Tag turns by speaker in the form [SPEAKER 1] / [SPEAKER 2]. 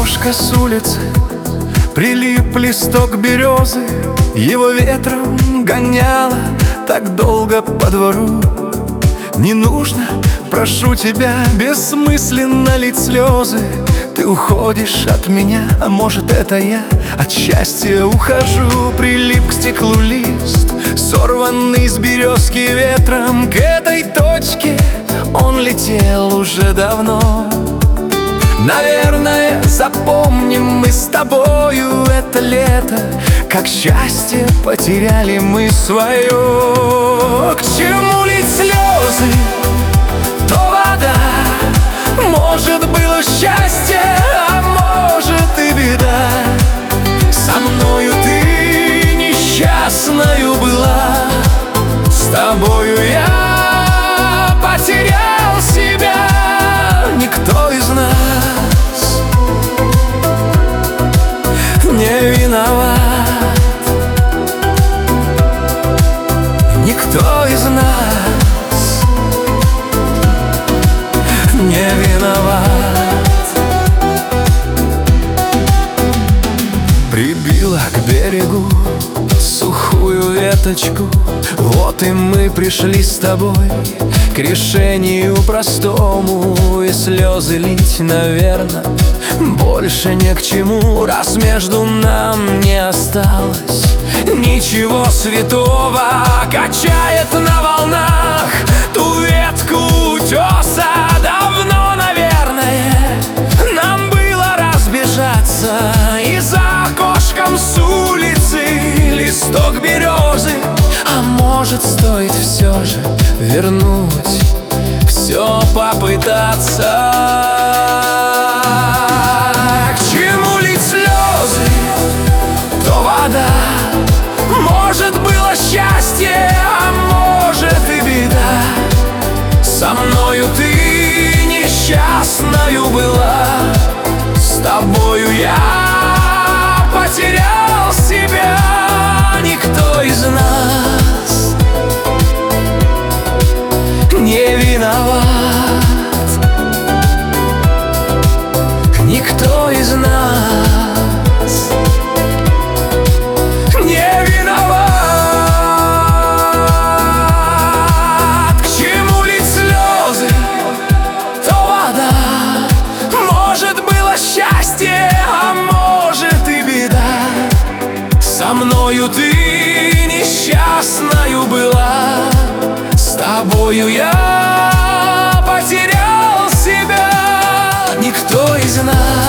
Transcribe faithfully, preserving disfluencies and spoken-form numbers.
[SPEAKER 1] окошко с улицы прилип листок березы. Его ветром гоняло так долго по двору. Не нужно, прошу тебя, бессмысленно лить слезы. Ты уходишь от меня, а может это я от счастья ухожу. Прилип к стеклу лист, сорванный с березки ветром. К этой точке он летел уже давно. Наверное, запомним мы с тобою это лето, как счастье потеряли мы свое. К чему лить слезы, то вода. Может, было счастье, а может и беда. Со мною ты несчастною была, с тобою я потерял себя. Никто из нас не виноват, никто из нас не виноват. Прибила к берегу сухую веточку, вот и мы пришли с тобой к решению простому. И слезы лить, наверно, больше не к чему, раз между нам не осталось ничего святого. Качает на волнах ту ветку утеса. Давно, наверное, нам было разбежаться. И за окошком с улицы листок березы. А может, стоит все же вернуть, все попытаться. К чему лить слезы, то вода. Может, было счастье, а может и беда. Со мною ты несчастною была, с тобою я потерял себя. Никто из нас не виноват, никто из нас не виноват. К чему лить слезы, то вода. Может, было счастье, а может и беда. Со мною ты несчастною была, с тобою я потерял себя. Никто из нас